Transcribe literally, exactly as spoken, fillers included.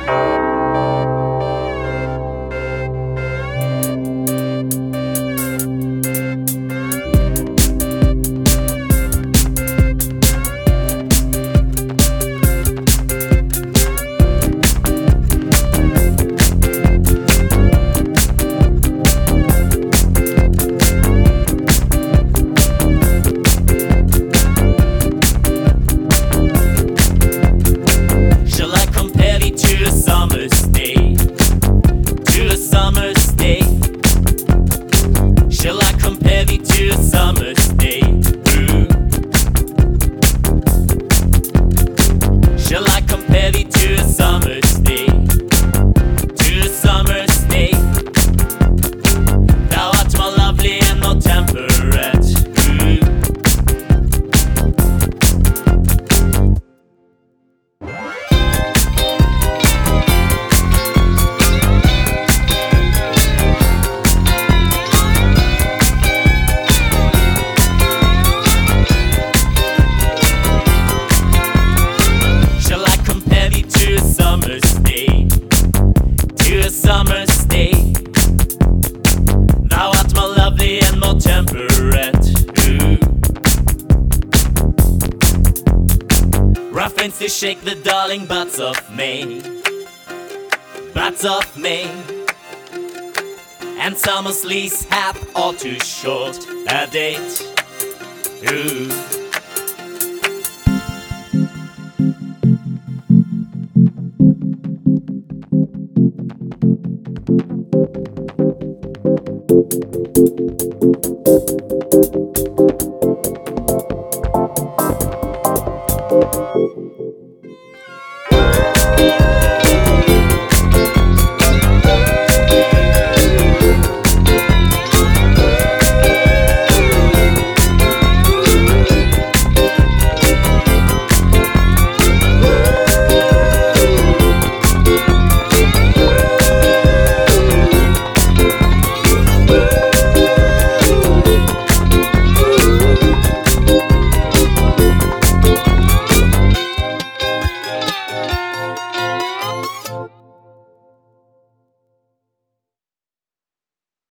Shall I compare thee to a summer's day? Ooh. Shall I compare thee to a summer's day? To a summer's day. Thou art more lovely and more temperate. Ooh. Summer's day. Thou art more lovely and more temperate. Ooh. Rough winds to shake the darling buds of May, buds of May. And summer's lease have all too short a date. Ooh.